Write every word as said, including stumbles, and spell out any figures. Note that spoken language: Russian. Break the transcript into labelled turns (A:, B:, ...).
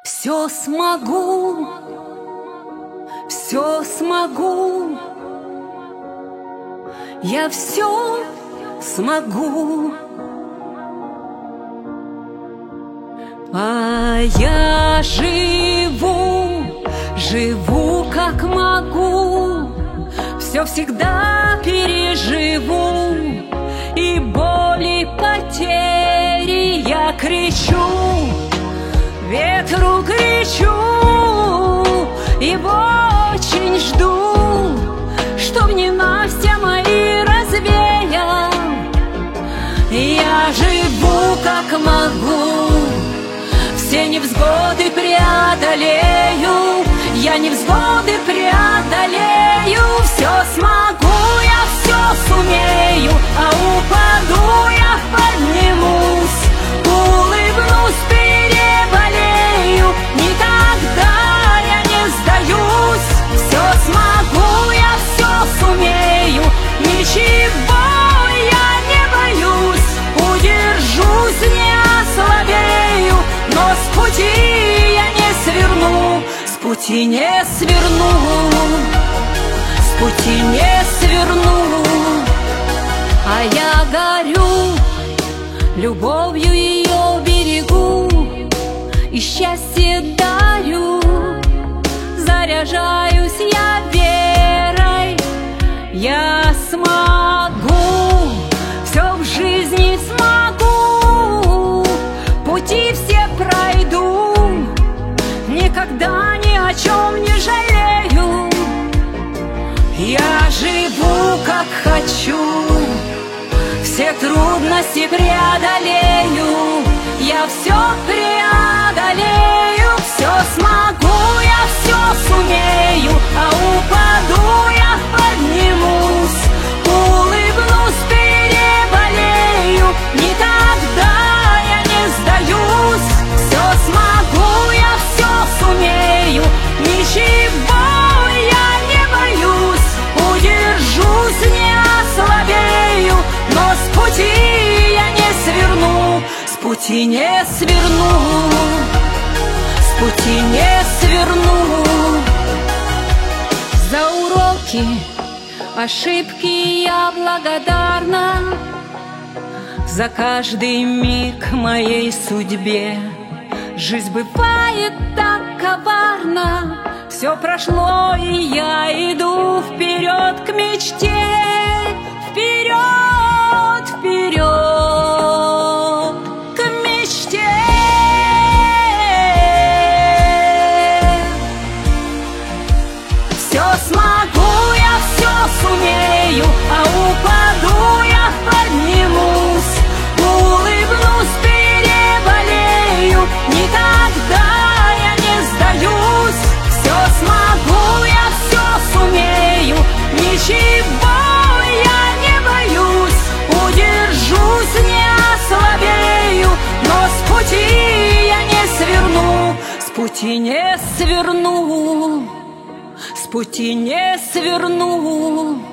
A: Все смогу, все смогу, я все смогу. А я живу, живу как могу, все всегда переживу, и боли, потери я кричу, ветру кричу, его очень жду, чтоб ненастья мои развеял. Я живу как могу, все невзгоды преодолею, я невзгоды преодолею. Все смогу, я все сумею, а упаду, я поднимусь, улыбнусь, переболею, никогда я не сдаюсь. Все смогу, я все сумею, ничего я не боюсь, удержусь, не ослабею, но с пути я не сверну, с пути не сверну, с пути не сверну. А я горю, любовью ее берегу, и счастье дарю, заряжаюсь я верой. Я смогу, все в жизни смогу, пути все пройду, никогда ни о чем не жалею. Я живу как хочу, все трудности преодолею, я все преодолею. Все смогу, я все сумею, а упаду, я поднимусь, улыбнусь, переболею, никогда я не сдаюсь. Все смогу, я все сумею, ничего я не боюсь, удержусь, не ослабею, но с пути я не сверну, с пути не сверну, с пути не сверну. За уроки, ошибки я благодарна, за каждый миг моей судьбе. Жизнь бывает так коварна, все прошло, и я иду вперед к мечте, вперед, вперед к мечте. Все смогу, я все сумею, а упаду, я поднимусь, улыбнусь, переболею, никогда я не сдаюсь. Все смогу, я все сумею, ничего я не боюсь, удержусь, не ослабею, но с пути я не сверну, с пути не сверну, с пути не сверну.